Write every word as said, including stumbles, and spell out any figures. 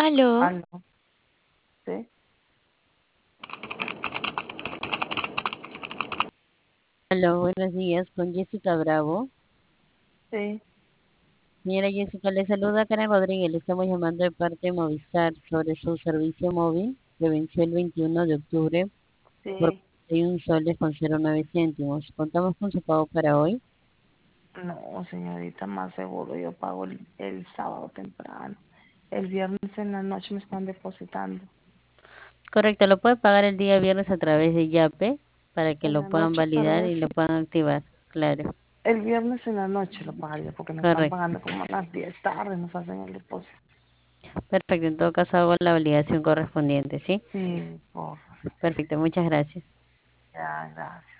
Aló, Aló, sí, Hola, buenos días, con Jessica Bravo. sí, Señora Jessica, le saluda Karen Rodríguez. Le estamos llamando de parte de Movistar sobre su servicio móvil que venció el veintiuno de octubre por sí. cuarenta y un soles con cero nueve céntimos. Contamos con su pago para hoy. No, señorita, más seguro, yo pago el, el sábado temprano. El viernes en la noche me están depositando. Correcto, lo puede pagar el día viernes a través de Yape para que En lo la puedan noche tal validar vez, y sí. lo puedan activar. Claro, El viernes en la noche lo pagaría porque me están correcto. pagando como a las diez tarde, nos hacen el depósito. Perfecto, en todo caso hago la validación correspondiente, ¿sí? Sí, por Perfecto, muchas gracias. ya, gracias.